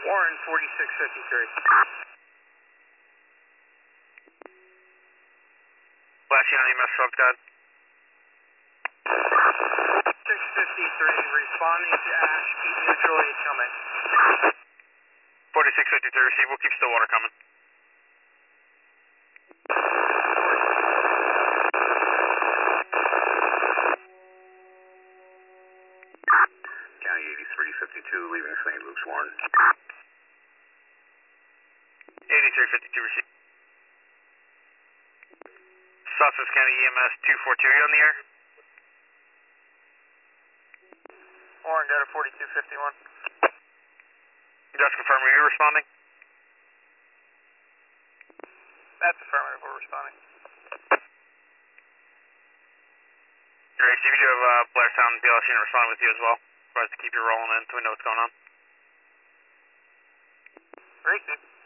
Warren 4653. Last unit EMS sub God. 653, responding to Ash, keep neutral, incoming. 4653, receive, we'll keep Stillwater coming. County 8352, leaving St. Luke's, Warren. 8352, receive. Sussex County EMS 242, are you on the air? Warren, got a 4251. Just confirm, are you responding? That's affirmative, we're responding. Great, so we do have Blairstown BLS unit responding with you as well. For us to keep you rolling in so we know what's going on. Great, dude.